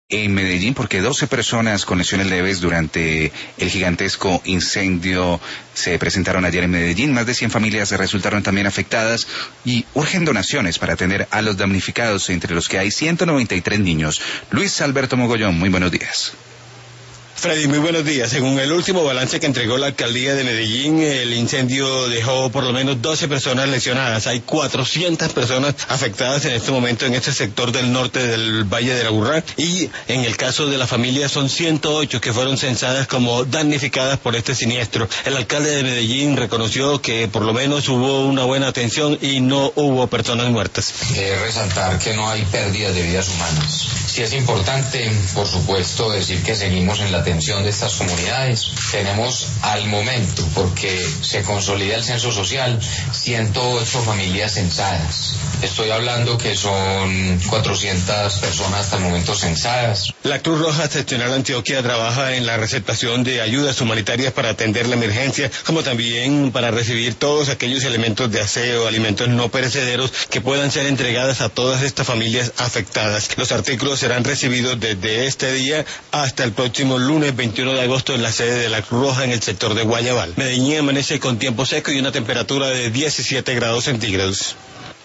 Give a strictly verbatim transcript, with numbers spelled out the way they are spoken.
en Medellín porque doce personas con lesiones leves durante el gigantesco incendio se presentaron ayer en Medellín. Más de cien familias resultaron también afectadas y urgen donaciones para atender a los damnificados, entre los que hay ciento noventa y tres niños. Luis Alberto Mogollón, muy buenos días. Freddy, muy buenos días. Según el último balance que entregó la alcaldía de Medellín, el incendio dejó por lo menos doce personas lesionadas. Hay cuatrocientas personas afectadas en este momento en este sector del norte del Valle del Aburrá, y en el caso de la familia son ciento ocho que fueron censadas como damnificadas por este siniestro. El alcalde de Medellín reconoció que por lo menos hubo una buena atención y no hubo personas muertas. Eh, resaltar que no hay pérdidas de vidas humanas. Sí es importante, por supuesto, decir que seguimos en la atención de estas comunidades. Tenemos al momento, porque se consolida el censo social, ciento ocho familias censadas. Estoy hablando que son cuatrocientas personas hasta el momento censadas. La Cruz Roja Seccional Antioquia trabaja en la receptación de ayudas humanitarias para atender la emergencia, como también para recibir todos aquellos elementos de aseo, alimentos no perecederos que puedan ser entregadas a todas estas familias afectadas. Los artículos serán recibidos desde este día hasta el próximo lunes veintiuno de agosto en la sede de la Cruz Roja en el sector de Guayabal. Medellín amanece con tiempo seco y una temperatura de diecisiete grados centígrados.